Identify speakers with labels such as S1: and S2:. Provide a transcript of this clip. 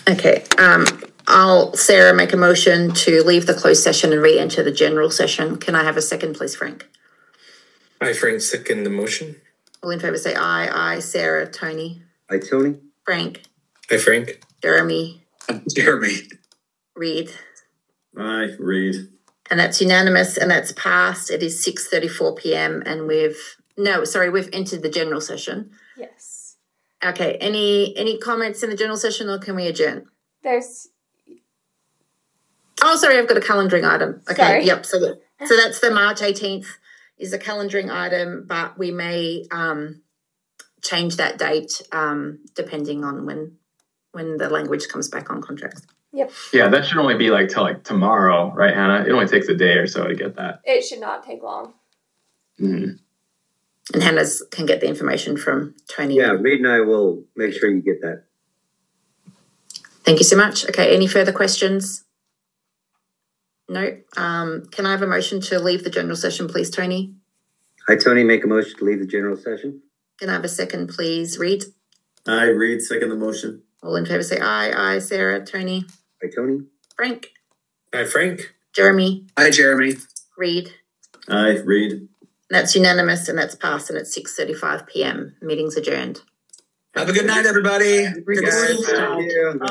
S1: Okay. I'll, Sarah, make a motion to leave the closed session and re-enter the general session. Can I have a second, please, Frank?
S2: Aye, Frank, second the motion.
S1: All in favour say aye. Aye, Sarah. Tony.
S3: Aye, Tony.
S1: Frank.
S2: Aye, Frank.
S1: Jeremy.
S4: Jeremy.
S1: Reed.
S4: Aye, Reed.
S1: And that's unanimous and that's passed. It is 6:34 p.m. and we've entered the general session.
S5: Yes.
S1: Okay. Any comments in the general session or can we adjourn? Oh, sorry, I've got a calendaring item. Okay,
S5: sorry.
S1: Yep. So that's the March 18th is a calendaring item, but we may change that date depending on when the language comes back on contracts.
S5: Yep.
S6: Yeah, that should only be till tomorrow, right, Hannah? It only takes a day or so to get that.
S5: It should not take long.
S6: Mm-hmm.
S1: And Hannah can get the information from Tony.
S3: Yeah, Reed and I will make sure you get that.
S1: Thank you so much. Okay, any further questions? No. Can I have a motion to leave the general session, please, Tony?
S3: Aye, Tony, make a motion to leave the general session.
S1: Can I have a second, please, Reed?
S4: Aye, Reed, second the motion.
S1: All in favour say aye. Aye, Sarah. Tony.
S3: Aye, Tony.
S1: Frank.
S2: Aye, Frank.
S1: Jeremy.
S4: Aye, Jeremy.
S1: Reed.
S4: Aye, Reed.
S1: That's unanimous and that's passed and it's 6:35 p.m. Meeting's adjourned.
S4: Have a good night, everybody.
S2: Good night.
S3: Thank you.